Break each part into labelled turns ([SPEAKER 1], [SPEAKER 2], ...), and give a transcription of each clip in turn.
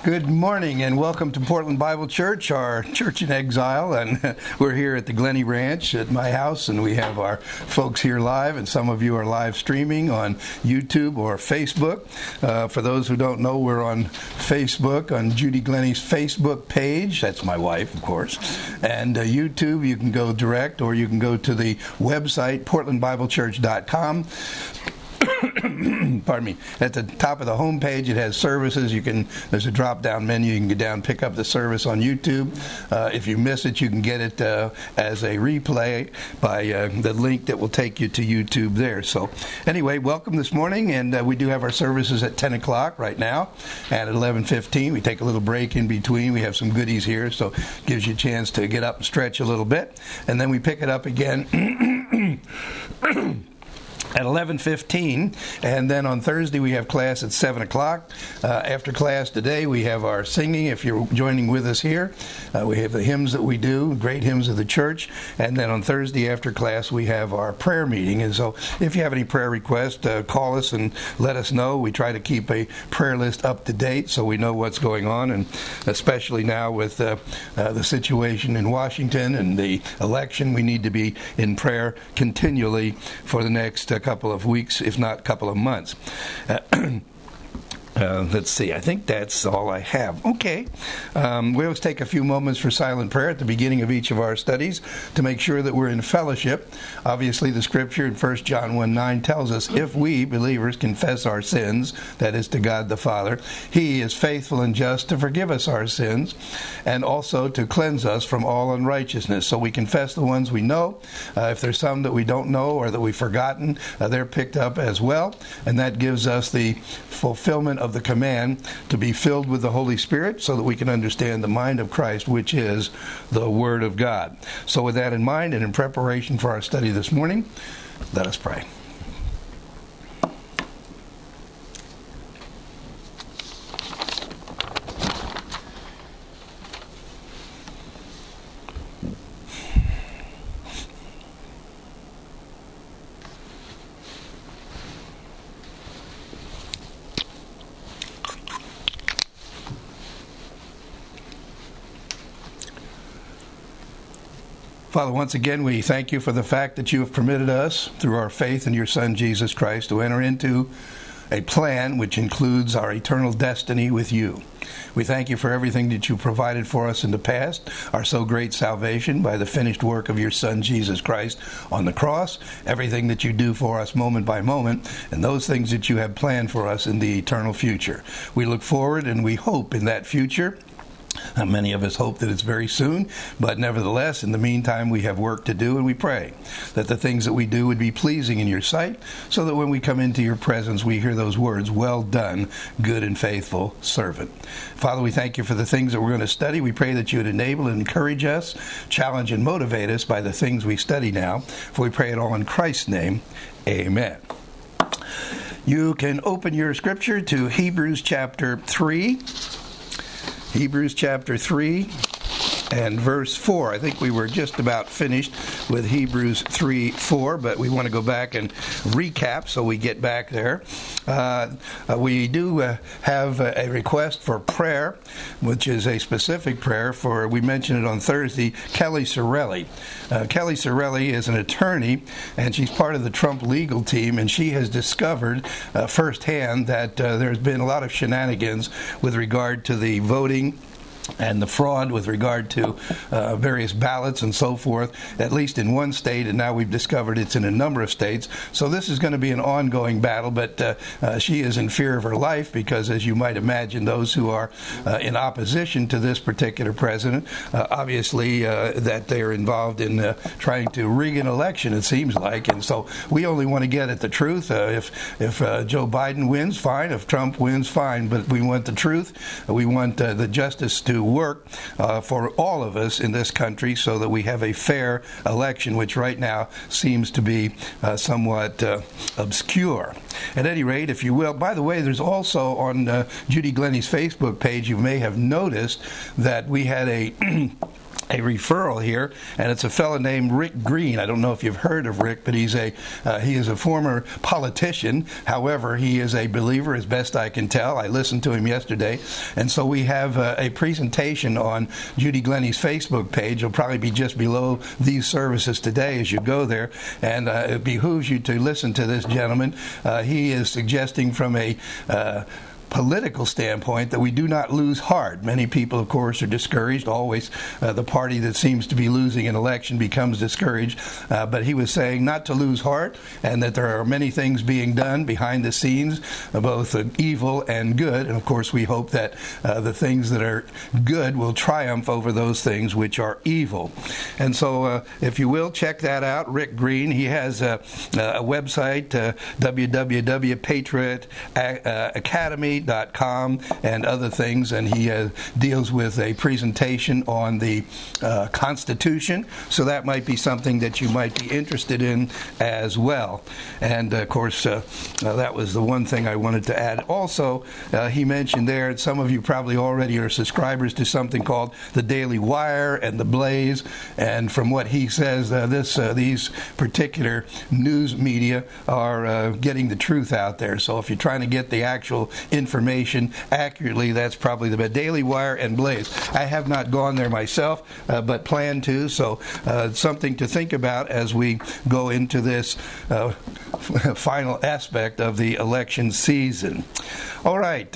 [SPEAKER 1] Good morning and welcome to Portland Bible Church, our church in exile, and we're here at the Glenny Ranch at my house, and we have our folks here live, and some of you are live streaming on YouTube or Facebook. For those who don't know, we're on Facebook, on Judy Glenny's Facebook page. That's my wife, of course. And YouTube, you can go direct, or you can go to the website, portlandbiblechurch.com. Pardon me. At the top of the home page, it has services. There's a drop-down menu. You can go down and pick up the service on YouTube. If you miss it, you can get it as a replay by the link that will take you to YouTube there. So anyway, welcome this morning, and we do have our services at 10 o'clock right now, and at 11:15. We take a little break in between. We have some goodies here, so it gives you a chance to get up and stretch a little bit, and then we pick it up again at 11:15, and then on Thursday we have class at 7 o'clock. After class today, we have our singing. If you're joining with us here, we have the hymns that we do, great hymns of the church, and then on Thursday after class we have our prayer meeting. And so if you have any prayer requests, call us and let us know. We try to keep a prayer list up to date so we know what's going on, and especially now with the situation in Washington and the election, we need to be in prayer continually for the next couple of weeks, if not couple of months. Let's see, I think that's all I have. Okay. We always take a few moments for silent prayer at the beginning of each of our studies to make sure that we're in fellowship. Obviously, the scripture in 1 John 1:9 tells us, if we, believers, confess our sins, that is to God the Father, He is faithful and just to forgive us our sins and also to cleanse us from all unrighteousness. So we confess the ones we know. If there's some that we don't know or that we've forgotten, they're picked up as well. And that gives us the fulfillment of the command to be filled with the Holy Spirit so that we can understand the mind of Christ, which is the Word of God. So with that in mind and in preparation for our study this morning, let us pray. Father, once again, we thank you for the fact that you have permitted us, through our faith in your Son, Jesus Christ, to enter into a plan which includes our eternal destiny with you. We thank you for everything that you provided for us in the past, our so great salvation by the finished work of your Son, Jesus Christ, on the cross, everything that you do for us moment by moment, and those things that you have planned for us in the eternal future. We look forward and we hope in that future. Many of us hope that it's very soon, but nevertheless, in the meantime, we have work to do, and we pray that the things that we do would be pleasing in your sight, so that when we come into your presence, we hear those words, well done, good and faithful servant. Father, we thank you for the things that we're going to study. We pray that you would enable and encourage us, challenge and motivate us by the things we study now, for we pray it all in Christ's name. Amen. You can open your scripture to Hebrews chapter 3. Hebrews chapter 3 and verse 4. I think we were just about finished with Hebrews 3:4, but we want to go back and recap so we get back there. We do have a request for prayer, which is a specific prayer for, we mentioned it on Thursday, Kelly Sorelli. Kelly Sorelli is an attorney, and she's part of the Trump legal team, and she has discovered firsthand that there's been a lot of shenanigans with regard to the voting and the fraud with regard to various ballots and so forth, at least in one state, and now we've discovered it's in a number of states. So this is going to be an ongoing battle, but she is in fear of her life because, as you might imagine, those who are in opposition to this particular president, obviously that they're involved in trying to rig an election, it seems like. And so we only want to get at the truth. If Joe Biden wins, fine. If Trump wins, fine. But we want the truth. We want the justice to work for all of us in this country so that we have a fair election, which right now seems to be somewhat obscure. At any rate, if you will, by the way, there's also on Judy Glenny's Facebook page, you may have noticed that we had a a referral here, and it's a fellow named Rick Green. I don't know if you've heard of Rick, but he is a former politician. However, he is a believer, as best I can tell. I listened to him yesterday, and so we have a presentation on Judy Glennie's Facebook page. It'll probably be just below these services today as you go there, and it behooves you to listen to this gentleman. He is suggesting from a political standpoint that we do not lose heart. Many people, of course, are discouraged. Always the party that seems to be losing an election becomes discouraged. But he was saying not to lose heart, and that there are many things being done behind the scenes, both evil and good. And of course, we hope that the things that are good will triumph over those things which are evil. And so, if you will, check that out. Rick Green, he has a website, www.patriotacademy.com and other things, and he deals with a presentation on the Constitution, so that might be something that you might be interested in as well. And of course, that was the one thing I wanted to add. Also, he mentioned there, and some of you probably already are subscribers to something called the Daily Wire and the Blaze, and from what he says, these particular news media are getting the truth out there. So if you're trying to get the actual information accurately, that's probably the best. Daily Wire and Blaze. I have not gone there myself, but plan to, so something to think about as we go into this final aspect of the election season. All right.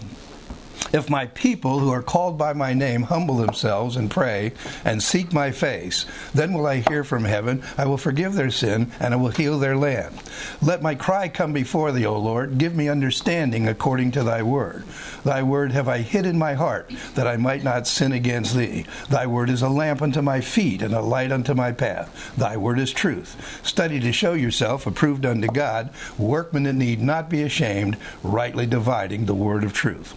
[SPEAKER 1] If my people who are called by my name humble themselves and pray and seek my face, then will I hear from heaven, I will forgive their sin, and I will heal their land. Let my cry come before thee, O Lord. Give me understanding according to thy word. Thy word have I hid in my heart, that I might not sin against thee. Thy word is a lamp unto my feet and a light unto my path. Thy word is truth. Study to show yourself approved unto God, workmen that need not be ashamed, rightly dividing the word of truth.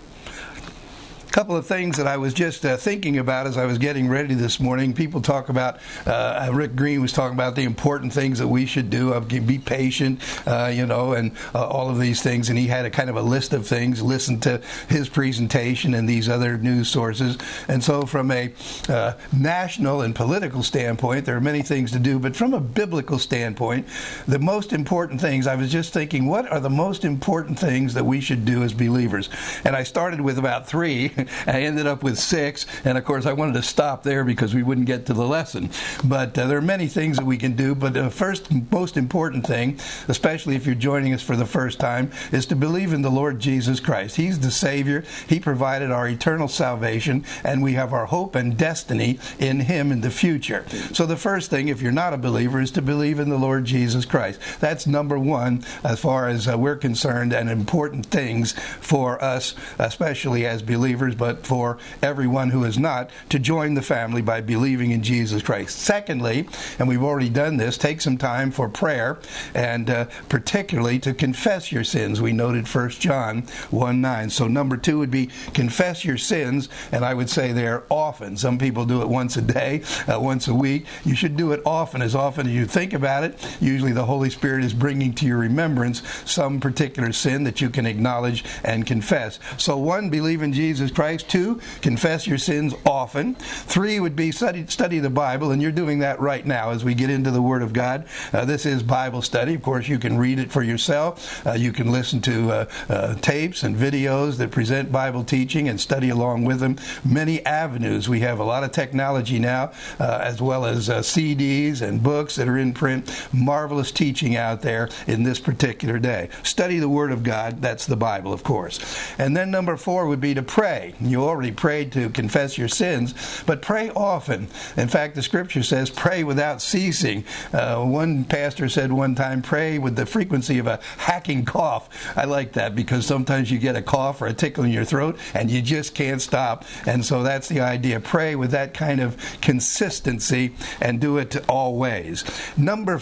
[SPEAKER 1] Couple of things that I was just thinking about as I was getting ready this morning. People talk about, Rick Green was talking about the important things that we should do, be patient, and all of these things. And he had a kind of a list of things, listen to his presentation and these other news sources. And so from a national and political standpoint, there are many things to do. But from a biblical standpoint, the most important things, I was just thinking, what are the most important things that we should do as believers? And I started with about 3. I ended up with 6, and of course I wanted to stop there because we wouldn't get to the lesson. But there are many things that we can do, but the first most important thing, especially if you're joining us for the first time, is to believe in the Lord Jesus Christ. He's the Savior. He provided our eternal salvation, and we have our hope and destiny in Him in the future. So the first thing, if you're not a believer, is to believe in the Lord Jesus Christ. That's number one as far as we're concerned, and important things for us, especially as believers, but for everyone who is not, to join the family by believing in Jesus Christ. Secondly, and we've already done this, take some time for prayer, and particularly to confess your sins. We noted 1 John 1:9. So number 2 would be confess your sins, and I would say there often. Some people do it once a day, once a week. You should do it often as you think about it. Usually the Holy Spirit is bringing to your remembrance some particular sin that you can acknowledge and confess. So 1, believe in Jesus Christ. 2, confess your sins often. 3 would be study the Bible, and you're doing that right now as we get into the Word of God. This is Bible study. Of course, you can read it for yourself. You can listen to tapes and videos that present Bible teaching and study along with them. Many avenues. We have a lot of technology now, as well as CDs and books that are in print. Marvelous teaching out there in this particular day. Study the Word of God. That's the Bible, of course. And then number 4 would be to pray. You already prayed to confess your sins, but pray often. In fact, the Scripture says pray without ceasing. One pastor said one time, pray with the frequency of a hacking cough. I like that because sometimes you get a cough or a tickle in your throat and you just can't stop. And so that's the idea. Pray with that kind of consistency and do it always. Number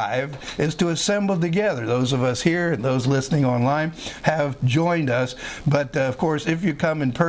[SPEAKER 1] 5 is to assemble together. Those of us here and those listening online have joined us. But of course, if you come in person,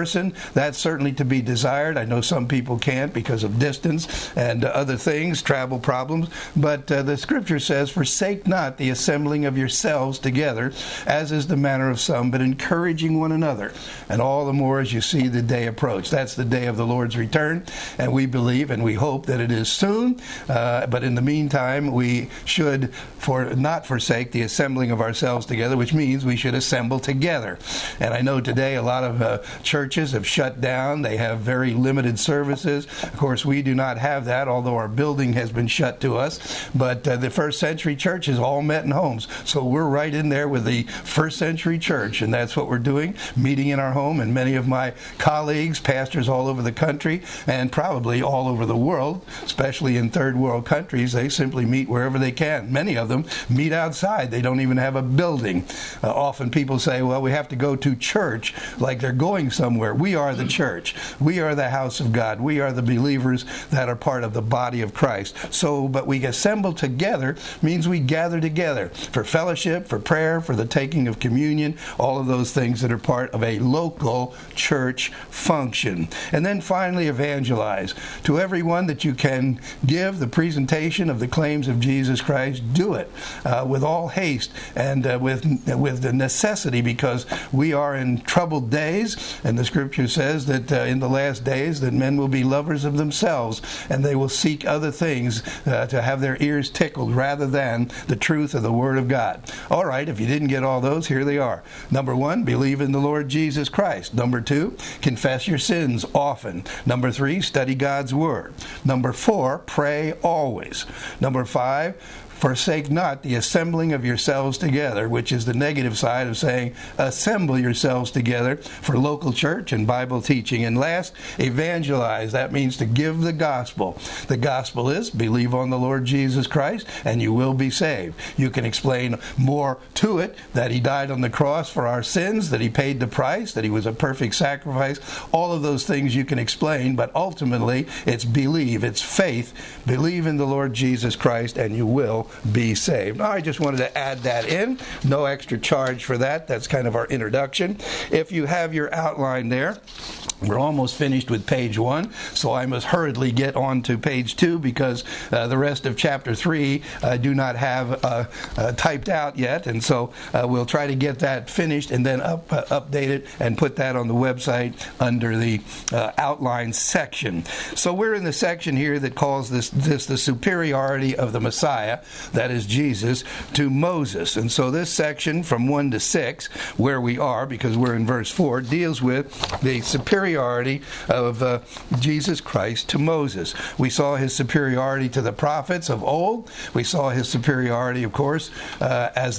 [SPEAKER 1] person, that's certainly to be desired. I know some people can't because of distance and other things, travel problems. But the Scripture says, forsake not the assembling of yourselves together, as is the manner of some, but encouraging one another. And all the more as you see the day approach. That's the day of the Lord's return. And we believe and we hope that it is soon. But in the meantime, we should not forsake the assembling of ourselves together, which means we should assemble together. And I know today a lot of churches have shut down. They have very limited services. Of course, we do not have that, although our building has been shut to us. But the first century churches all met in homes. So we're right in there with the first century church, and that's what we're doing, meeting in our home. And many of my colleagues, pastors all over the country, and probably all over the world, especially in third world countries, they simply meet wherever they can. Many of them meet outside. They don't even have a building. Often people say, well, we have to go to church, like they're going somewhere. We are the church. We are the house of God. We are the believers that are part of the body of Christ. So, but we assemble together means we gather together for fellowship, for prayer, for the taking of communion, all of those things that are part of a local church function. And then finally, evangelize. To everyone that you can give the presentation of the claims of Jesus Christ, do it with all haste and with the necessity, because we are in troubled days, and the Scripture says that in the last days that men will be lovers of themselves, and they will seek other things to have their ears tickled rather than the truth of the Word of God. All right, if you didn't get all those, here they are. Number 1, believe in the Lord Jesus Christ. Number 2, confess your sins often. Number 3, study God's Word. Number 4, pray always. Number 5, forsake not the assembling of yourselves together, which is the negative side of saying assemble yourselves together for local church and Bible teaching. And last, evangelize. That means to give the gospel. The gospel is believe on the Lord Jesus Christ and you will be saved. You can explain more to it, that He died on the cross for our sins, that He paid the price, that He was a perfect sacrifice. All of those things you can explain, but ultimately it's believe, it's faith. Believe in the Lord Jesus Christ and you will be saved. I just wanted to add that in. No extra charge for that. That's kind of our introduction. If you have your outline there, we're almost finished with page 1, so I must hurriedly get on to page 2 because the rest of chapter 3 I do not have typed out yet, and so we'll try to get that finished and then update it and put that on the website under the outline section. So we're in the section here that calls this the superiority of the Messiah, that is Jesus, to Moses. And so this section from 1 to 6, where we are, because we're in verse 4, deals with the superiority of Jesus Christ to Moses. We saw His superiority to the prophets of old. We saw His superiority, of course, as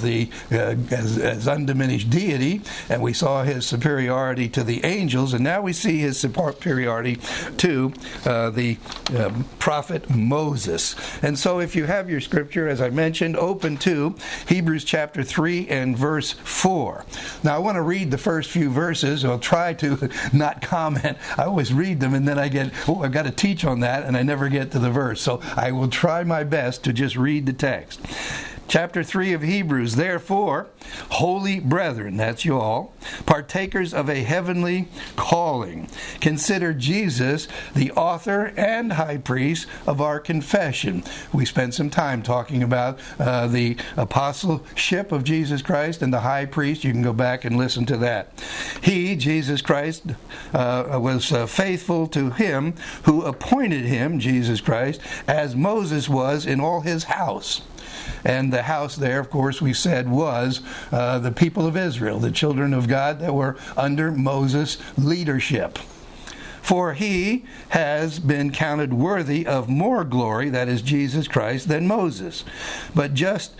[SPEAKER 1] undiminished deity, and we saw His superiority to the angels, and now we see His superiority to the prophet Moses. And so if you have your scripture, as I mentioned, open to Hebrews chapter 3 and verse 4. Now I want to read the first few verses. I'll try to not comment. I always read them and then I get, I've got to teach on that, and I never get to the verse. So I will try my best to just read the text. Chapter 3 of Hebrews, therefore, holy brethren, that's you all, partakers of a heavenly calling, consider Jesus the author and high priest of our confession. We spent some time talking about the apostleship of Jesus Christ and the high priest. You can go back and listen to that. He, Jesus Christ, was faithful to Him who appointed Him, Jesus Christ, as Moses was in all his house. And the house there, of course, we said was the people of Israel, the children of God that were under Moses' leadership. For he has been counted worthy of more glory, that is Jesus Christ, than Moses. But just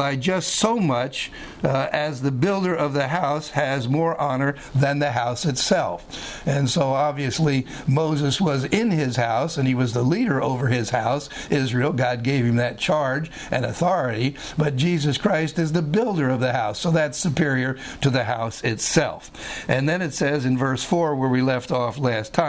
[SPEAKER 1] so much as the builder of the house has more honor than the house itself. And so obviously Moses was in his house and he was the leader over his house, Israel. God gave him that charge and authority. But Jesus Christ is the builder of the house. So that's superior to the house itself. And then it says in verse 4 where we left off last time,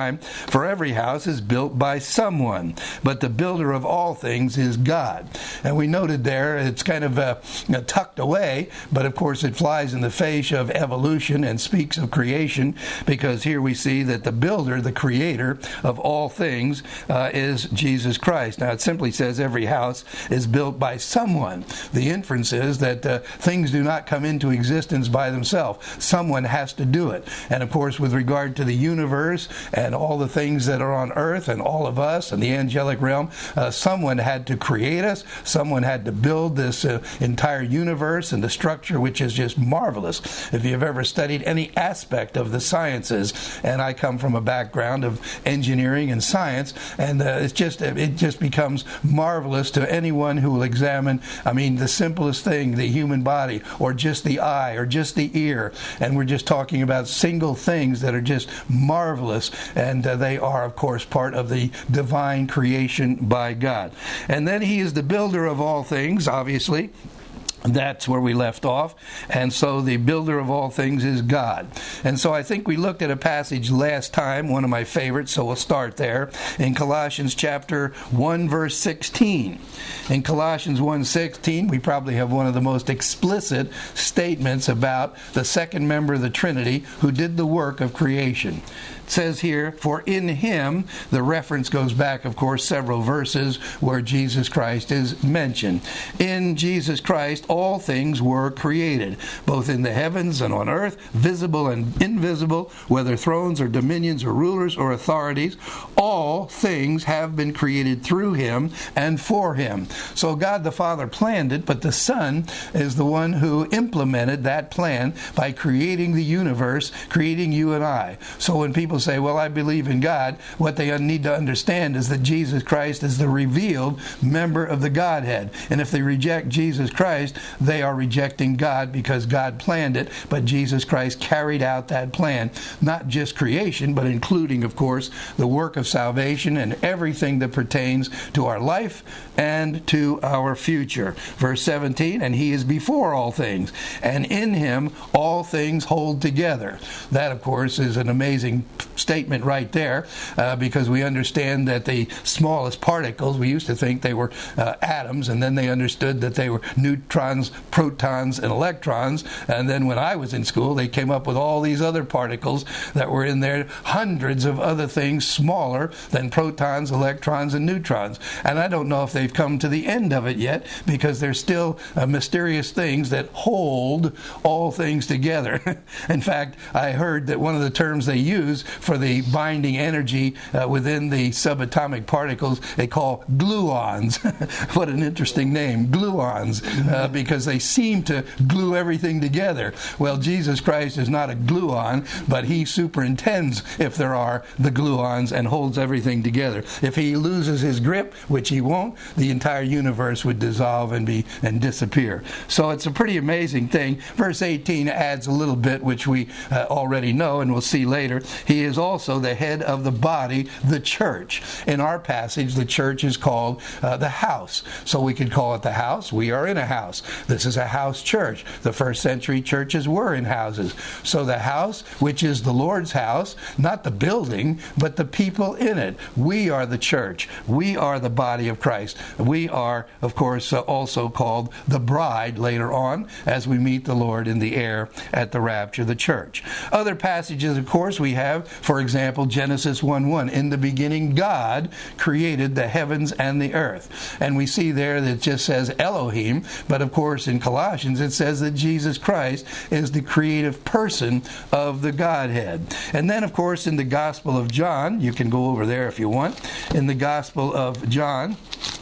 [SPEAKER 1] time. For every house is built by someone, but the builder of all things is God. And we noted there, it's kind of tucked away, but of course it flies in the face of evolution and speaks of creation, because here we see that the builder, the creator of all things, is Jesus Christ. Now it simply says every house is built by someone. The inference is that things do not come into existence by themselves. Someone has to do it. And of course, with regard to the universe and all the things that are on earth and all of us and the angelic realm, someone had to create us. Someone had to build this entire universe and the structure, which is just marvelous. If you've ever studied any aspect of the sciences, and I come from a background of engineering and science, and it just becomes marvelous to anyone who will examine, the simplest thing, the human body, or just the eye, or just the ear. And we're just talking about single things that are just marvelous, and they are, of course, part of the divine creation by God. And then he is the builder of all things, obviously. That's where we left off. And so the builder of all things is God. And so I think we looked at a passage last time, one of my favorites, so we'll start there, in Colossians chapter 1, verse 16. In Colossians 1:16, we probably have one of the most explicit statements about the second member of the Trinity who did the work of creation. It says here, for in him, the reference goes back, of course, several verses where Jesus Christ is mentioned. In Jesus Christ, all things were created, both in the heavens and on earth, visible and invisible, whether thrones or dominions or rulers or authorities. All things have been created through him and for him. So God the Father planned it, but the Son is the one who implemented that plan by creating the universe, creating you and I. So when people say, well, I believe in God, what they need to understand is that Jesus Christ is the revealed member of the Godhead. And if they reject Jesus Christ, they are rejecting God, because God planned it, but Jesus Christ carried out that plan. Not just creation, but including, of course, the work of salvation and everything that pertains to our life and to our future. Verse 17, and he is before all things, and in him all things hold together. That, of course, is an amazing statement right there, because we understand that the smallest particles, we used to think they were atoms, and then they understood that they were neutrons, protons, and electrons, and then when I was in school, they came up with all these other particles that were in there, hundreds of other things smaller than protons, electrons, and neutrons. And I don't know if they've come to the end of it yet, because there's still mysterious things that hold all things together. In fact, I heard that one of the terms they use for the binding energy within the subatomic particles, they call gluons. What an interesting name, gluons, because they seem to glue everything together. Well, Jesus Christ is not a gluon, but he superintends, if there are, the gluons and holds everything together. If he loses his grip, which he won't, the entire universe would dissolve and disappear. So it's a pretty amazing thing. Verse 18 adds a little bit, which we already know, and we'll see later. He is also the head of the body, the church. In our passage, the church is called the house. So we could call it the house. We are in a house. This is a house church. The first century churches were in houses. So the house, which is the Lord's house, not the building, but the people in it. We are the church. We are the body of Christ. We are, of course, also called the bride later on as we meet the Lord in the air at the rapture of the church. Other passages, of course, we have, for example, Genesis 1:1. In the beginning, God created the heavens and the earth. And we see there that it just says Elohim, but of course in Colossians it says that Jesus Christ is the creative person of the Godhead. And then, of course, in the Gospel of John, you can go over there if you want, in the Gospel of John,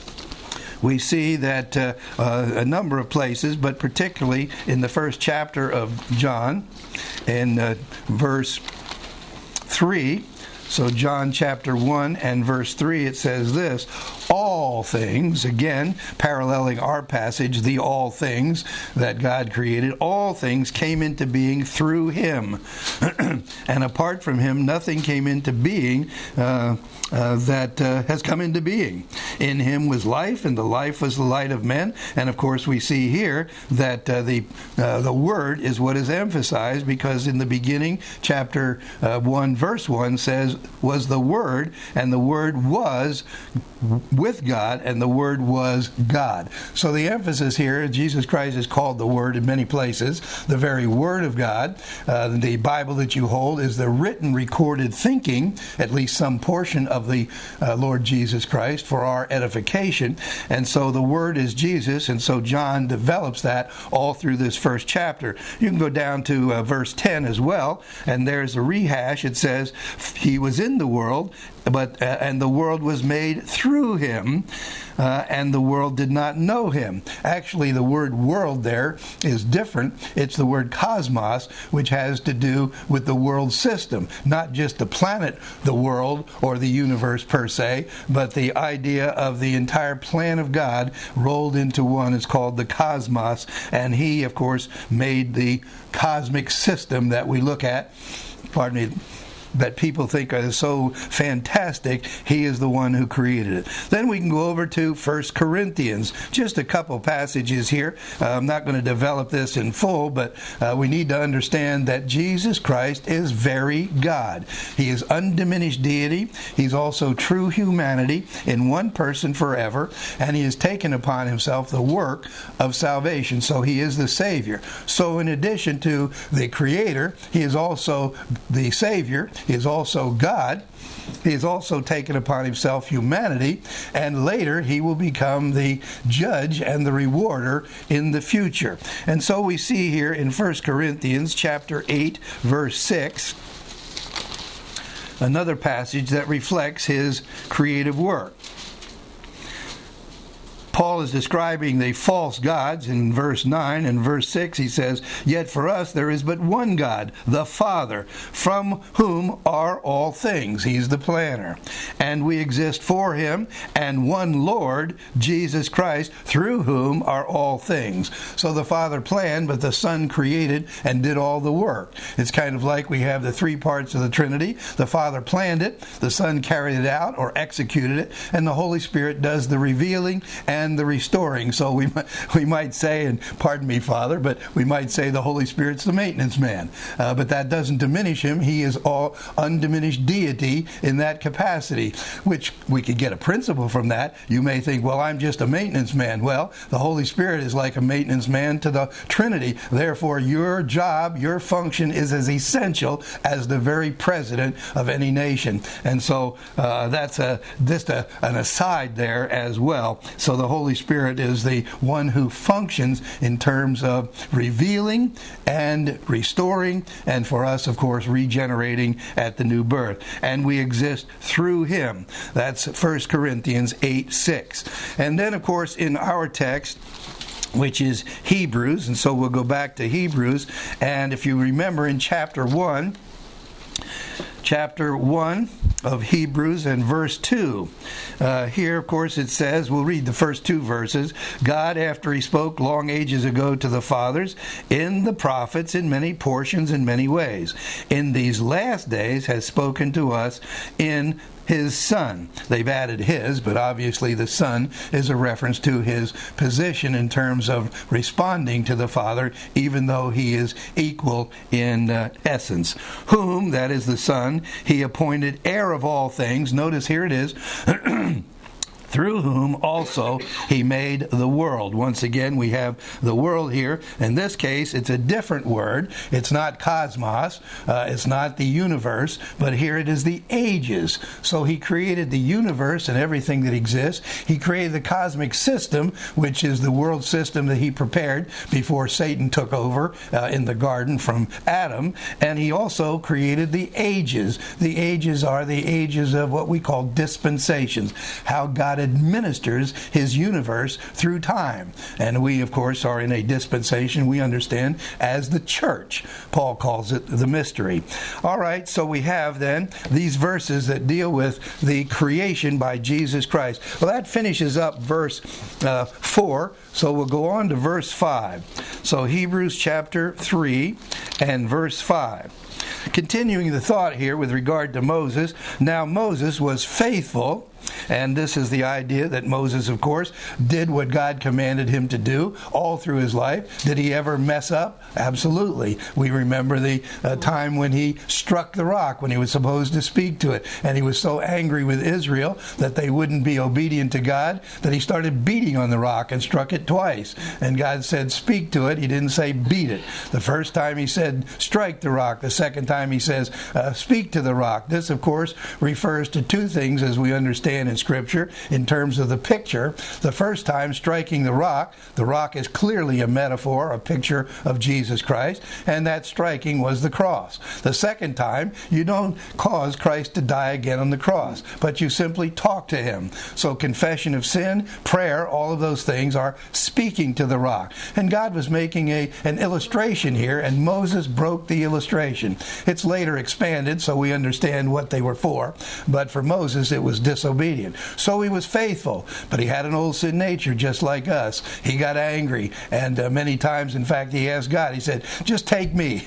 [SPEAKER 1] we see that a number of places, but particularly in the first chapter of John, in verse 3, so John chapter 1 and verse 3, it says this, all things, again, paralleling our passage, the all things that God created, all things came into being through him. And apart from him, nothing came into being that has come into being. In him was life, and the life was the light of men. And of course, we see here that the word is what is emphasized, because in the beginning, chapter 1, verse 1 says, was the Word, and the Word was with God, and the Word was God. So the emphasis here, Jesus Christ is called the Word in many places. The very Word of God, the Bible that you hold, is the written, recorded thinking, at least some portion of the Lord Jesus Christ, for our edification. And so the Word is Jesus, and so John develops that all through this first chapter. You can go down to verse 10 as well, and there's a rehash. It says, He was in the world, and the world was made through Him, and the world did not know Him. Actually, the word world there is different. It's the word cosmos, which has to do with the world system, not just the planet, the world, or the universe per se, but the idea of the entire plan of God rolled into one. It's called the cosmos, and He, of course, made the cosmic system that we look at, that people think are so fantastic. He is the one who created it. Then we can go over to 1 Corinthians. Just a couple passages here. I'm not going to develop this in full, but we need to understand that Jesus Christ is very God. He is undiminished deity. He's also true humanity in one person forever, and He has taken upon Himself the work of salvation. So He is the Savior. So in addition to the Creator, He is also the Savior. He is also God. He has also taken upon Himself humanity, and later He will become the judge and the rewarder in the future. And so we see here in 1 Corinthians chapter 8, verse 6, another passage that reflects His creative work. Paul is describing the false gods in verse 9 and verse 6. He says, Yet for us there is but one God, the Father, from whom are all things. He's the planner. And we exist for Him, and one Lord, Jesus Christ, through whom are all things. So the Father planned, but the Son created and did all the work. It's kind of like we have the three parts of the Trinity. The Father planned it, the Son carried it out or executed it, and the Holy Spirit does the revealing and the restoring. So we might say, and pardon me, Father, but we might say the Holy Spirit's the maintenance man. But that doesn't diminish Him. He is all undiminished deity in that capacity, which we could get a principle from that. You may think, well, I'm just a maintenance man. Well, the Holy Spirit is like a maintenance man to the Trinity. Therefore, your job, your function is as essential as the very president of any nation. And so that's just an aside there as well. So the Holy Spirit is the one who functions in terms of revealing and restoring, and for us, of course, regenerating at the new birth. And we exist through Him. That's 1 Corinthians 8:6. And then, of course, in our text, which is Hebrews, and so we'll go back to Hebrews, and if you remember in chapter 1 of Hebrews and verse 2. Here, of course, it says, we'll read the first two verses. God, after He spoke long ages ago to the fathers, in the prophets, in many portions, in many ways, in these last days has spoken to us in His Son. They've added His, but obviously the Son is a reference to His position in terms of responding to the Father, even though He is equal in essence. Whom, that is the Son, He appointed heir of all things. Notice here it is. Through whom also He made the world. Once again, we have the world here. In this case, it's a different word. It's not cosmos. It's not the universe. But here it is the ages. So He created the universe and everything that exists. He created the cosmic system, which is the world system that He prepared before Satan took over in the garden from Adam. And He also created the ages. The ages are the ages of what we call dispensations. How God administers His universe through time. And we, of course, are in a dispensation we understand as the church. Paul calls it the mystery. All right, so we have then these verses that deal with the creation by Jesus Christ. Well, that finishes up verse 4, so we'll go on to verse 5. So Hebrews chapter 3 and verse 5. Continuing the thought here with regard to Moses, now Moses was faithful And this is the idea that Moses, of course, did what God commanded him to do all through his life. Did he ever mess up? Absolutely. We remember the time when he struck the rock when he was supposed to speak to it. And he was so angry with Israel that they wouldn't be obedient to God that he started beating on the rock and struck it twice. And God said, speak to it. He didn't say beat it. The first time he said, strike the rock. The second time he says, speak to the rock. This, of course, refers to two things as we understand in Scripture in terms of the picture. The first time, striking the rock is clearly a metaphor, a picture of Jesus Christ, and that striking was the cross. The second time, you don't cause Christ to die again on the cross, but you simply talk to him. So confession of sin, prayer, all of those things are speaking to the rock. And God was making an illustration here, and Moses broke the illustration. It's later expanded so we understand what they were for, but for Moses it was disobedient. So he was faithful, but he had an old sin nature just like us. He got angry, and many times, in fact, he asked God, he said, just take me,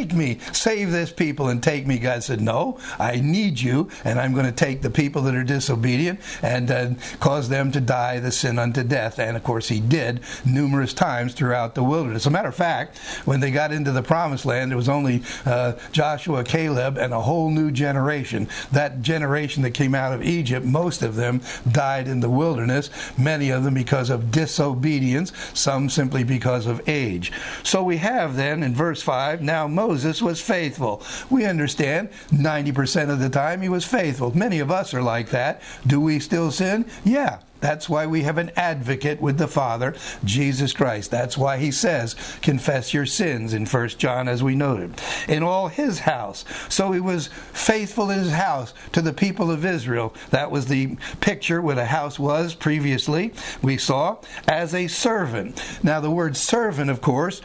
[SPEAKER 1] save this people and take me. God said, no, I need you, and I'm going to take the people that are disobedient and cause them to die the sin unto death. And of course he did numerous times throughout the wilderness. As a matter of fact, when they got into the promised land, it was only Joshua, Caleb, and a whole new generation. That generation that came out of Egypt, most of them died in the wilderness, many of them because of disobedience, some simply because of age. So we have then in verse 5, now Moses was faithful. We understand 90% of the time he was faithful. Many of us are like that. Do we still sin? Yeah. That's why we have an advocate with the Father, Jesus Christ. That's why he says, confess your sins in 1 John, as we noted. In all his house. So he was faithful in his house to the people of Israel. That was the picture what a house was previously, we saw, as a servant. Now the word servant, of course,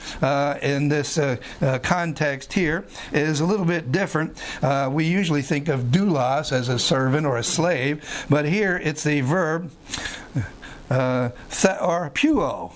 [SPEAKER 1] in this context here is a little bit different. We usually think of doulos as a servant or a slave, but here it's the verb therapeuo.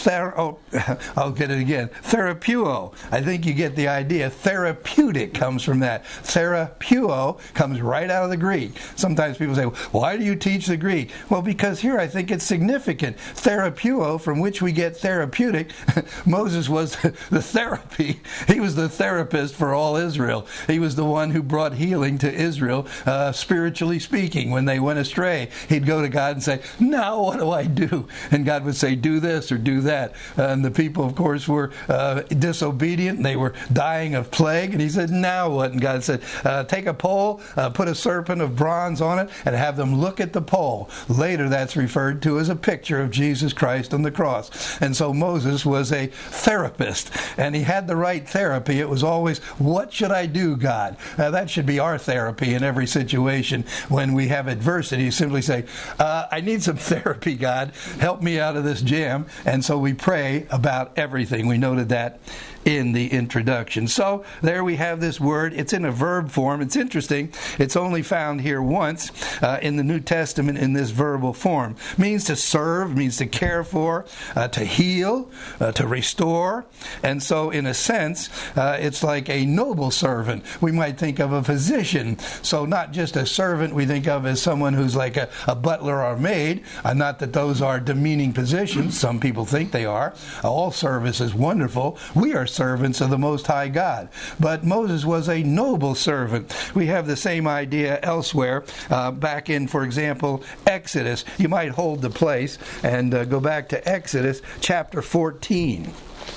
[SPEAKER 1] I'll get it again. Therapeuo. I think you get the idea. Therapeutic comes from that. Therapeuo comes right out of the Greek. Sometimes people say, why do you teach the Greek? Well, because here I think it's significant. Therapeuo, from which we get therapeutic. Moses was the therapy. He was the therapist for all Israel. He was the one who brought healing to Israel, spiritually speaking. When they went astray, he'd go to God and say, now what do I do? And God would say, do this or do that. And the people, of course, were disobedient. They were dying of plague. And he said, now what? And God said, take a pole, put a serpent of bronze on it, and have them look at the pole. Later, that's referred to as a picture of Jesus Christ on the cross. And so Moses was a therapist, and he had the right therapy. It was always, what should I do, God? That should be our therapy in every situation. When we have adversity, simply say, I need some therapy, God. Help me out of this jam. And so we pray about everything. We noted that in the introduction. So there we have this word. It's in a verb form. It's interesting. It's only found here once in the New Testament in this verbal form. Means to serve, means to care for, to heal, to restore. And so in a sense, it's like a noble servant. We might think of a physician. So not just a servant we think of as someone who's like a butler or maid. Not that those are demeaning positions. Some people think they are. All service is wonderful. We are servants of the Most High God. But Moses was a noble servant. We have the same idea elsewhere. Back in, for example, Exodus. You might hold the place and go back to Exodus chapter 14.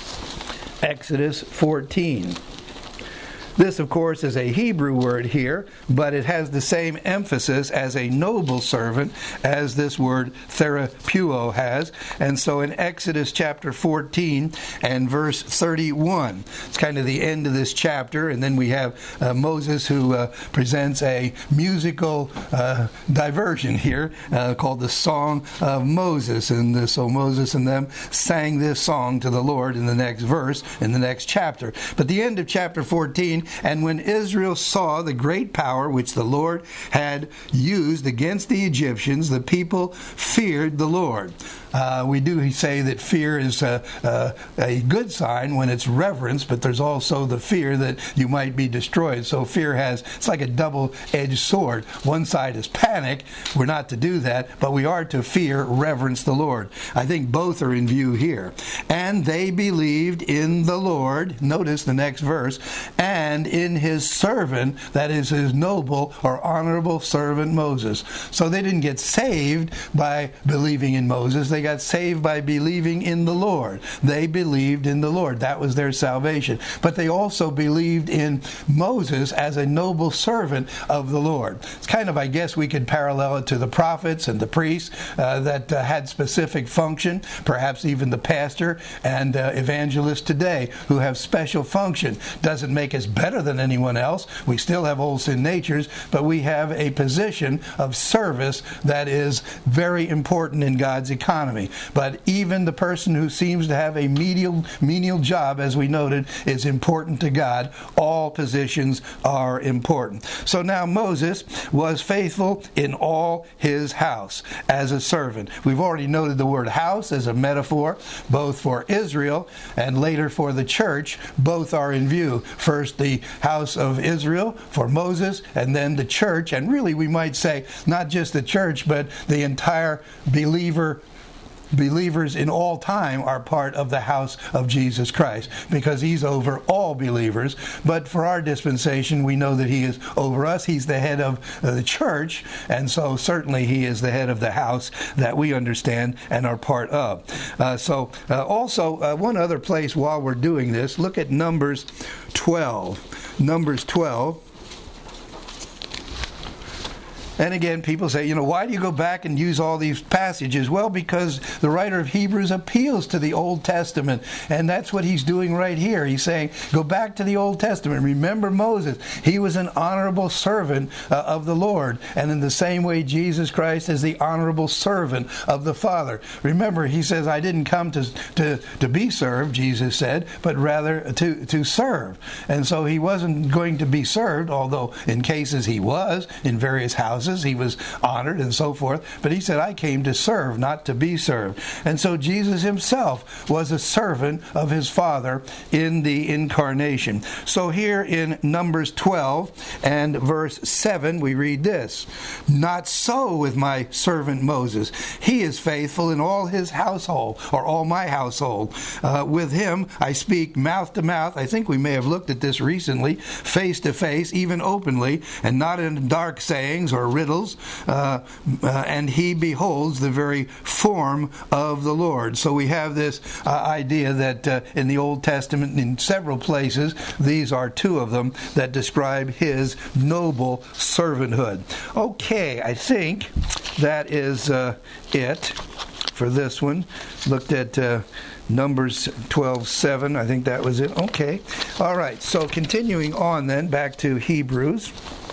[SPEAKER 1] Exodus 14. This, of course, is a Hebrew word here, but it has the same emphasis as a noble servant as this word therapeuo has. And so in Exodus chapter 14 and verse 31, it's kind of the end of this chapter, and then we have Moses who presents a musical diversion here called the Song of Moses. And so Moses and them sang this song to the Lord in the next verse, in the next chapter. But the end of chapter 14, 14, and when Israel saw the great power which the Lord had used against the Egyptians, the people feared the Lord. We do say that fear is a good sign when it's reverence, but there's also the fear that you might be destroyed. So fear it's like a double-edged sword. One side is panic. We're not to do that, but we are to fear, reverence the Lord. I think both are in view here. And they believed in the Lord, notice the next verse, and in his servant, that is his noble or honorable servant Moses. So they didn't get saved by believing in Moses. They got saved by believing in the Lord. They believed in the Lord. That was their salvation. But they also believed in Moses as a noble servant of the Lord. It's kind of, I guess we could parallel it to the prophets and the priests that had specific function, perhaps even the pastor and evangelist today who have special function. Doesn't make us better than anyone else. We still have old sin natures, but we have a position of service that is very important in God's economy. But even the person who seems to have a menial job, as we noted, is important to God. All positions are important. So now Moses was faithful in all his house as a servant. We've already noted the word house as a metaphor, both for Israel and later for the church. Both are in view. First, the house of Israel for Moses, and then the church. And really, we might say, not just the church, but the entire believers in all time are part of the house of Jesus Christ, because he's over all believers. But for our dispensation, we know that he is over us. He's the head of the church, and so certainly he is the head of the house that we understand and are part of. Also, one other place while we're doing this, look at Numbers 12. Numbers 12. And again, people say, why do you go back and use all these passages? Well, because the writer of Hebrews appeals to the Old Testament, and that's what he's doing right here. He's saying, go back to the Old Testament. Remember Moses. He was an honorable servant of the Lord, and in the same way, Jesus Christ is the honorable servant of the Father. Remember, he says, I didn't come to be served, Jesus said, but rather to serve. And so he wasn't going to be served, although in cases he was, in various houses. He was honored and so forth. But he said, I came to serve, not to be served. And so Jesus himself was a servant of his Father in the incarnation. So here in Numbers 12 and verse 7, we read this. Not so with my servant Moses. He is faithful in all his household, or all my household. With him I speak mouth to mouth. I think we may have looked at this recently, face to face, even openly, and not in dark sayings or riddles, and he beholds the very form of the Lord. So we have this idea that in the Old Testament, in several places, these are two of them that describe his noble servanthood. Okay, I think that is it for this one. Looked at Numbers 12:7. I think that was it. Okay. All right. So continuing on then, back to Hebrews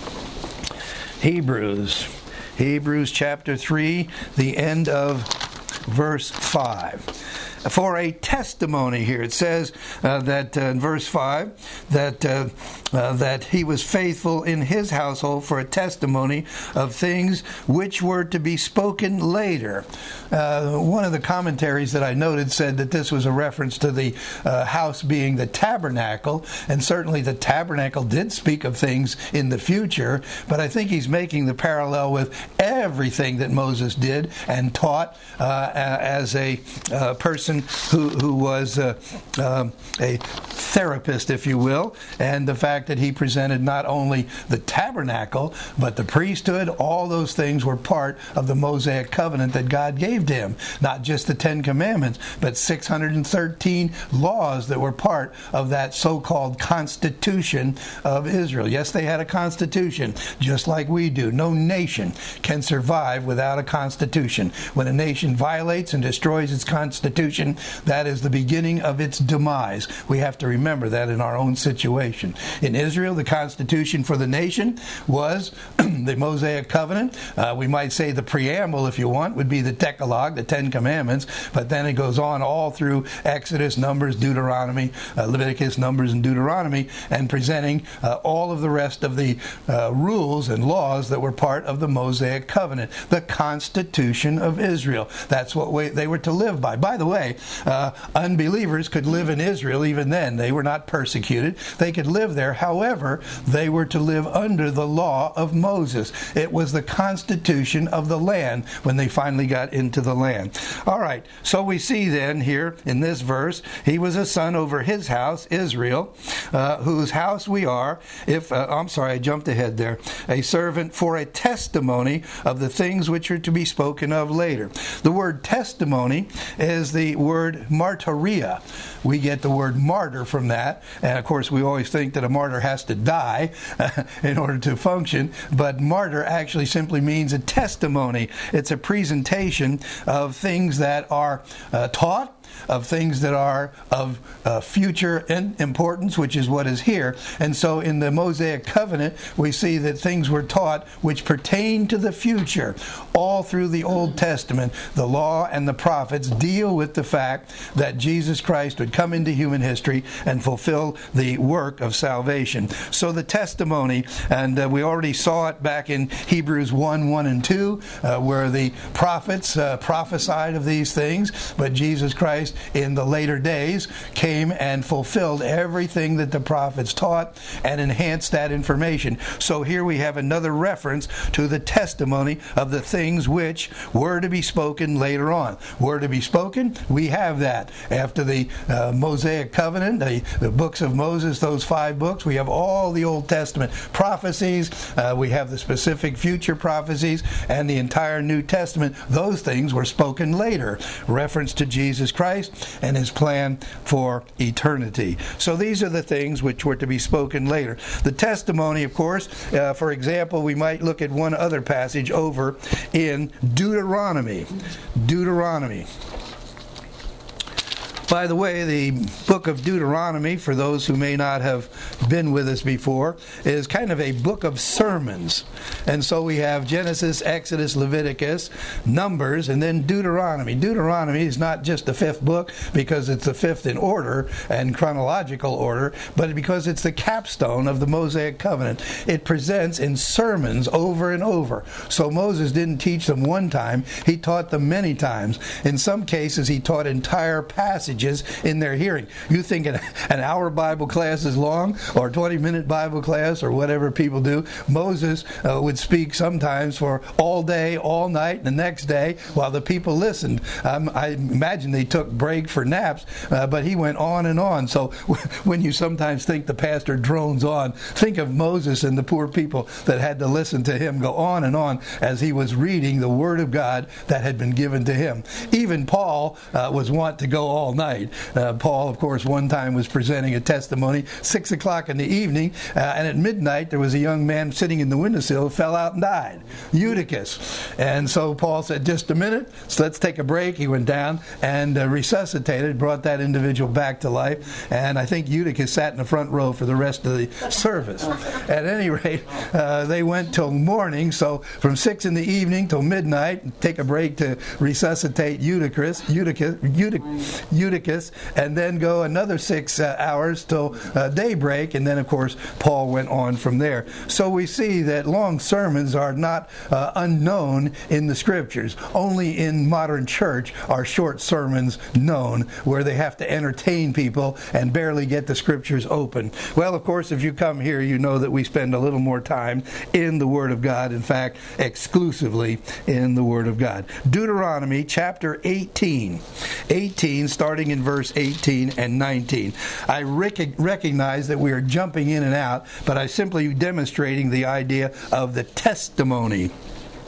[SPEAKER 1] chapter 3, the end of verse 5. For a testimony here, it says that in verse 5 that he was faithful in his household for a testimony of things which were to be spoken later. One of the commentaries that I noted said that this was a reference to the house being the tabernacle, and certainly the tabernacle did speak of things in the future, but I think he's making the parallel with everything that Moses did and taught as a person who was a therapist, if you will, and the fact that he presented not only the tabernacle, but the priesthood. All those things were part of the Mosaic covenant that God gave to him. Not just the 10 Commandments, but 613 laws that were part of that so-called Constitution of Israel. Yes, they had a constitution, just like we do. No nation can survive without a constitution. When a nation violates and destroys its constitution, nation, that is the beginning of its demise. We have to remember that in our own situation. In Israel, the constitution for the nation was the Mosaic Covenant. We might say the preamble, if you want, would be the Decalogue, the Ten Commandments, but then it goes on all through Exodus, Numbers, Deuteronomy, Leviticus, Numbers, and Deuteronomy, and presenting all of the rest of the rules and laws that were part of the Mosaic Covenant, the Constitution of Israel. That's what they were to live by. By the way, unbelievers could live in Israel even then. They were not persecuted. They could live there. However, they were to live under the law of Moses. It was the constitution of the land when they finally got into the land. All right, so we see then here in this verse, he was a son over his house, Israel, whose house we are, I'm sorry, I jumped ahead there, a servant for a testimony of the things which are to be spoken of later. The word testimony is the word martyria. We get the word martyr from that, and of course we always think that a martyr has to die in order to function, but martyr actually simply means a testimony. It's a presentation of things that are taught, of things that are of future importance, which is what is here. And so in the Mosaic Covenant, we see that things were taught which pertain to the future. All through the Old Testament, the law and the prophets deal with the fact that Jesus Christ would come into human history and fulfill the work of salvation. So the testimony, and we already saw it back in Hebrews 1 and 2, where the prophets prophesied of these things, but Jesus Christ in the later days came and fulfilled everything that the prophets taught and enhanced that information. So here we have another reference to the testimony of the things which were to be spoken later on. Were to be spoken, we have that. After the Mosaic Covenant, the books of Moses, those 5 books, we have all the Old Testament prophecies, we have the specific future prophecies, and the entire New Testament. Those things were spoken later. Reference to Jesus Christ and his plan for eternity. So these are the things which were to be spoken later. The testimony, of course, for example, we might look at one other passage over in Deuteronomy. Deuteronomy. By the way, the book of Deuteronomy, for those who may not have been with us before, is kind of a book of sermons. And so we have Genesis, Exodus, Leviticus, Numbers, and then Deuteronomy. Deuteronomy is not just the 5th book because it's the 5th in order and chronological order, but because it's the capstone of the Mosaic Covenant. It presents in sermons over and over. So Moses didn't teach them one time, he taught them many times. In some cases, he taught entire passages in their hearing. You think an hour Bible class is long, or a 20-minute Bible class, or whatever people do. Moses would speak sometimes for all day, all night, and the next day while the people listened. I imagine they took break for naps, but he went on and on. So when you sometimes think the pastor drones on, think of Moses and the poor people that had to listen to him go on and on as he was reading the Word of God that had been given to him. Even Paul was wont to go all night. Paul, of course, one time was presenting a testimony, 6 o'clock in the evening, and at midnight there was a young man sitting in the windowsill who fell out and died, Eutychus. And so Paul said, just a minute, so let's take a break. He went down and resuscitated, brought that individual back to life, and I think Eutychus sat in the front row for the rest of the service. At any rate, they went till morning, so from 6 in the evening till midnight, take a break to resuscitate Eutychus, and then go another 6 hours till daybreak, and then of course Paul went on from there. So we see that long sermons are not unknown in the Scriptures. Only in modern church are short sermons known, where they have to entertain people and barely get the Scriptures open. Well, of course, if you come here, you know that we spend a little more time in the Word of God, in fact, exclusively in the Word of God. Deuteronomy chapter 18, starting in verse 18 and 19. I recognize that we are jumping in and out, but I'm simply demonstrating the idea of the testimony.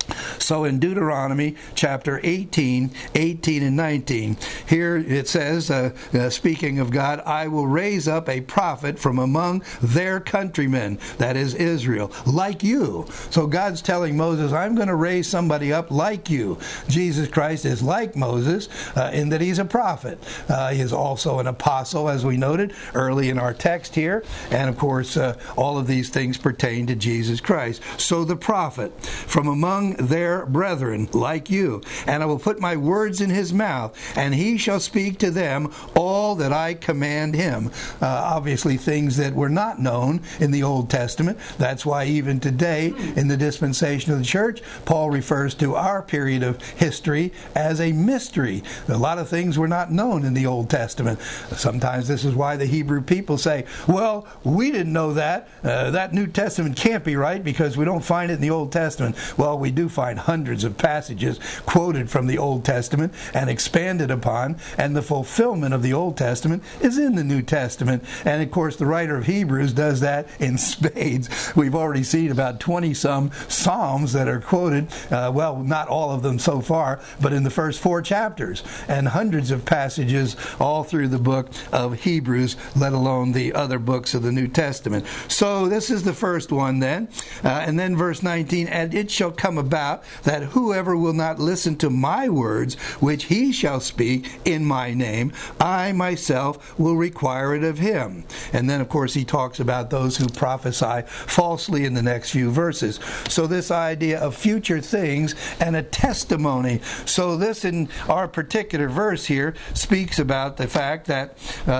[SPEAKER 1] So in Deuteronomy chapter 18 and 19, here it says, speaking of God, I will raise up a prophet from among their countrymen, that is Israel, like you. So God's telling Moses, I'm going to raise somebody up like you. Jesus Christ is like Moses in that he's a prophet. He is also an apostle, as we noted early in our text here. And of course, all of these things pertain to Jesus Christ. So the prophet from among their brethren like you, and I will put my words in his mouth, and he shall speak to them all that I command him. Obviously things that were not known in the Old Testament. That's why even today in the dispensation of the church, Paul refers to our period of history as a mystery. A lot of things were not known in the Old Testament. Sometimes this is why the Hebrew people say, well, we didn't know that. That New Testament can't be right because we don't find it in the Old Testament. Well, we do find hundreds of passages quoted from the Old Testament and expanded upon, and the fulfillment of the Old Testament is in the New Testament. And of course the writer of Hebrews does that in spades. We've already seen about 20-some Psalms that are quoted, well, not all of them so far, but in the first 4 chapters, and hundreds of passages all through the book of Hebrews, let alone the other books of the New Testament. So this is the first one then. And then verse 19, and it shall come about that whoever will not listen to my words, which he shall speak in my name, I myself will require it of him. And then, of course, he talks about those who prophesy falsely in the next few verses. So this idea of future things and a testimony. So this, in our particular verse here, speaks about the fact that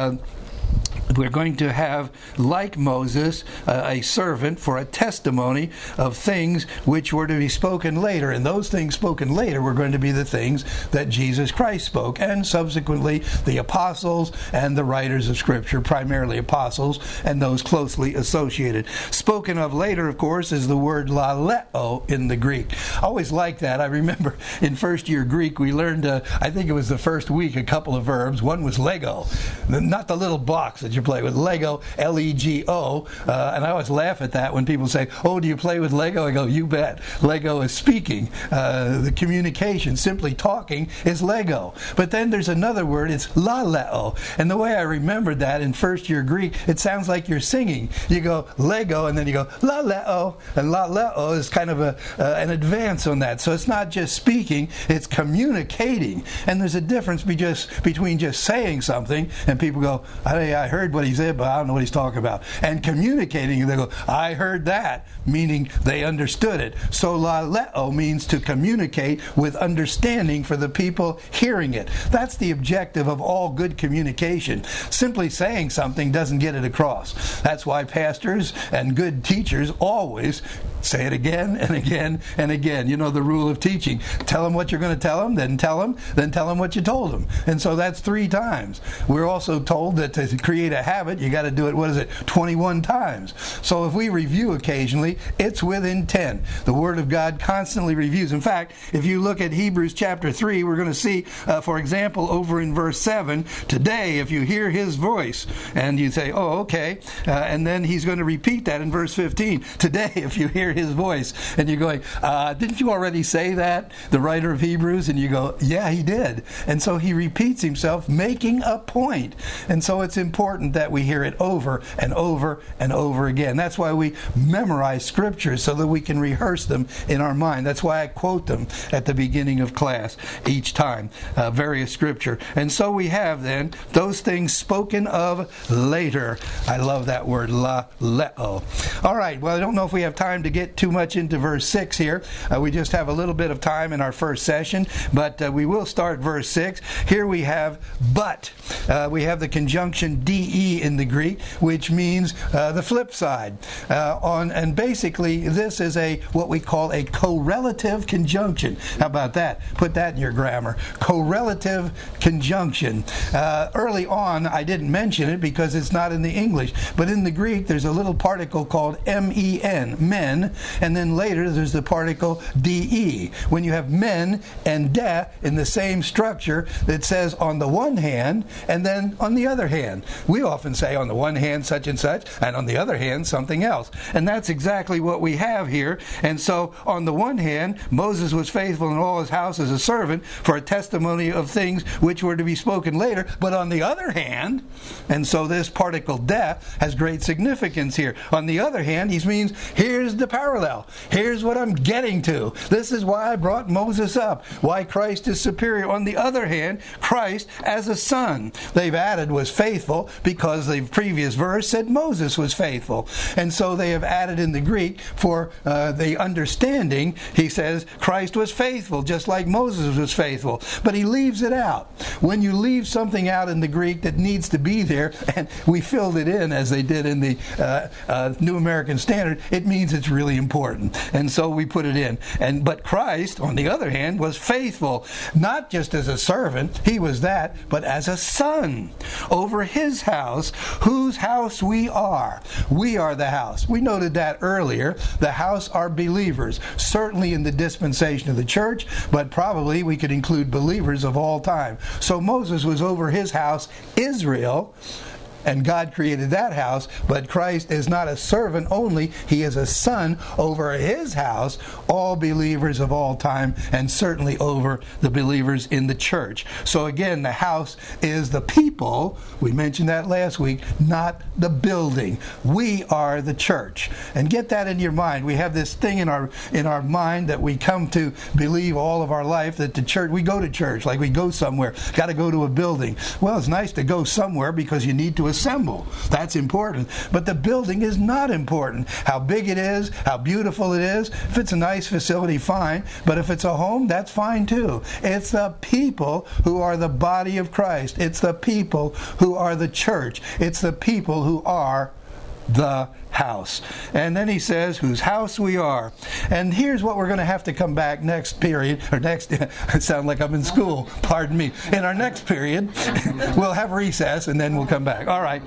[SPEAKER 1] we're going to have, like Moses, a servant for a testimony of things which were to be spoken later. And those things spoken later were going to be the things that Jesus Christ spoke, and subsequently the apostles and the writers of Scripture, primarily apostles and those closely associated. Spoken of later, of course, is the word laleo in the Greek. I always liked that. I remember in first year Greek we learned, I think it was the first week, a couple of verbs. One was Lego, not the little blocks that you play with, Lego, L-E-G-O, and I always laugh at that when people say, oh, do you play with Lego? I go, you bet. Lego is speaking. The communication, simply talking, is Lego. But then there's another word, it's laleo. And the way I remembered that in first year Greek, it sounds like you're singing. You go Lego, and then you go laleo, and laleo is kind of an advance on that. So it's not just speaking, it's communicating. And there's a difference between just saying something, and people go, I heard what he said, but I don't know what he's talking about. And communicating, and they go, I heard that, meaning they understood it. So laleo means to communicate with understanding for the people hearing it. That's the objective of all good communication. Simply saying something doesn't get it across. That's why pastors and good teachers always say it again and again and again. You know the rule of teaching. Tell them what you're going to tell them, then tell them what you told them. And so that's 3 times. We're also told that to create a habit, you got to do it, 21 times. So if we review occasionally, it's with intent. The Word of God constantly reviews. In fact, if you look at Hebrews chapter 3, we're going to see, for example, over in verse 7, today, if you hear His voice, and you say, oh, okay, and then He's going to repeat that in verse 15. Today, if you hear His voice, and you're going, didn't you already say that, the writer of Hebrews? And you go, yeah, he did. And so he repeats himself, making a point. And so it's important that we hear it over and over and over again. That's why we memorize scriptures, so that we can rehearse them in our mind. That's why I quote them at the beginning of class each time, various scripture. And so we have then those things spoken of later. I love that word, laleo. All right, well, I don't know if we have time to get too much into verse 6 here. We just have a little bit of time in our first session, but we will start verse 6. Here we have but. We have the conjunction de in the Greek, which means the flip side. And basically, this is what we call a correlative conjunction. How about that? Put that in your grammar. Correlative conjunction. Early on, I didn't mention it because it's not in the English, but in the Greek, there's a little particle called men, and then later there's the particle de. When you have men and de in the same structure, it says on the one hand and then on the other hand. We often say on the one hand such and such, and on the other hand something else. And that's exactly what we have here. And so on the one hand, Moses was faithful in all his house as a servant for a testimony of things which were to be spoken later. But on the other hand, and so this particle de has great significance here. On the other hand, he means here's the parallel. Here's what I'm getting to. This is why I brought Moses up. Why Christ is superior. On the other hand, Christ as a son. They've added was faithful because the previous verse said Moses was faithful. And so they have added in the Greek for the understanding, he says Christ was faithful just like Moses was faithful. But he leaves it out. When you leave something out in the Greek that needs to be there, and we filled it in as they did in the New American Standard, it means it's really important. And so we put it in. But Christ, on the other hand, was faithful, not just as a servant, he was that, but as a son over his house, whose house we are. We are the house. We noted that earlier. The house are believers, certainly in the dispensation of the church, but probably we could include believers of all time. So Moses was over his house, Israel, and God created that house, but Christ is not a servant only, he is a son over his house, all believers of all time, and certainly over the believers in the church. So again, the house is the people, we mentioned that last week, not the building. We are the church. And get that in your mind. We have this thing in our mind that we come to believe all of our life, that the church, we go to church, like we go somewhere, got to go to a building. Well, it's nice to go somewhere because you need to assemble. That's important. But the building is not important. How big it is, how beautiful it is. If it's a nice facility, fine. But if it's a home, that's fine too. It's the people who are the body of Christ. It's the people who are the church. It's the people who are the house. And then he says, whose house we are. And here's what we're going to have to come back next period, or next, I sound like I'm in school, pardon me. In our next period, we'll have recess and then we'll come back. All right.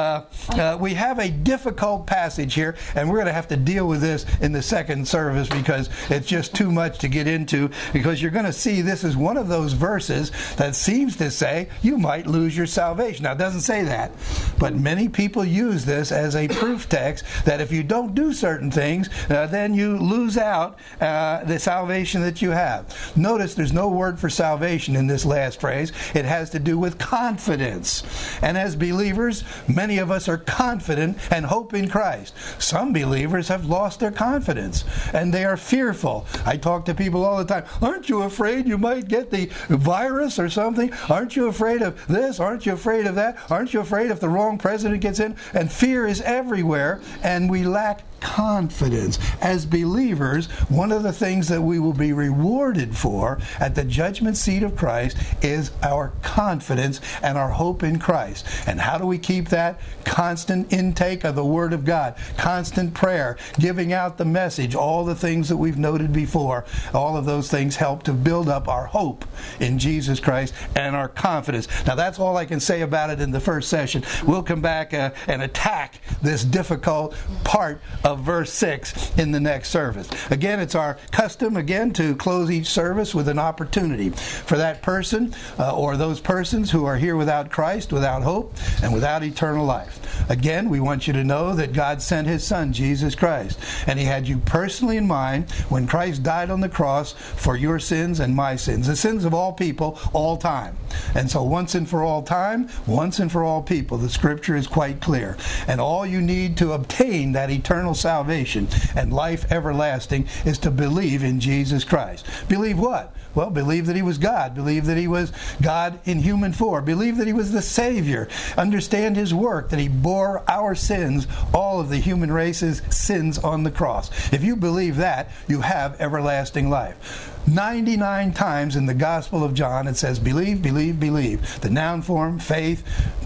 [SPEAKER 1] We have a difficult passage here, and we're going to have to deal with this in the second service because it's just too much to get into, because you're going to see this is one of those verses that seems to say you might lose your salvation. Now, it doesn't say that, but many people use this as a proof text that if you don't do certain things, then you lose out the salvation that you have. Notice there's no word for salvation in this last phrase. It has to do with confidence. And as believers, many of us are confident and hope in Christ. Some believers have lost their confidence and they are fearful. I talk to people all the time. Aren't you afraid you might get the virus or something? Aren't you afraid of this? Aren't you afraid of that? Aren't you afraid if the wrong president gets in? And fear is everywhere. And we lack confidence. As believers, one of the things that we will be rewarded for at the judgment seat of Christ is our confidence and our hope in Christ. And how do we keep that? Constant intake of the Word of God, constant prayer, giving out the message, all the things that we've noted before. All of those things help to build up our hope in Jesus Christ and our confidence. Now that's all I can say about it in the first session. We'll come back and attack this difficult part of verse 6 in the next service. Again, it's our custom, again, to close each service with an opportunity for that person or those persons who are here without Christ, without hope, and without eternal life. Again, we want you to know that God sent His Son, Jesus Christ, and He had you personally in mind when Christ died on the cross for your sins and my sins, the sins of all people, all time. And so once and for all time, once and for all people, the Scripture is quite clear. And all you need to obtain that eternal salvation and life everlasting is to believe in Jesus Christ. Believe what? Well, believe that He was God. Believe that He was God in human form. Believe that He was the Savior. Understand His work, that He bore our sins, all of the human race's sins on the cross. If you believe that, you have everlasting life. 99 times in the Gospel of John it says believe, believe, believe. The noun form, faith,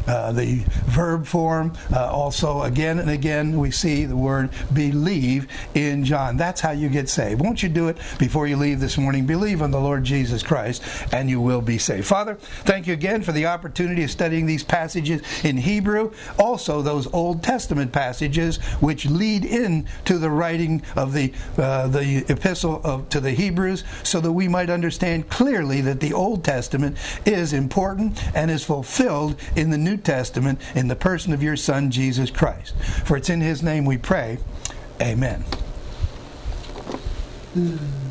[SPEAKER 1] the verb form. Also, again and again, we see the word believe in John. That's how you get saved. Won't you do it before you leave this morning? Believe on the Lord Jesus Christ, and you will be saved. Father, thank you again for the opportunity of studying these passages in Hebrew. Also, those Old Testament passages which lead in to the writing of the epistle to the Hebrews, so that we might understand clearly that the Old Testament is important and is fulfilled in the New Testament in the person of your Son, Jesus Christ. For it's in His name we pray. Amen.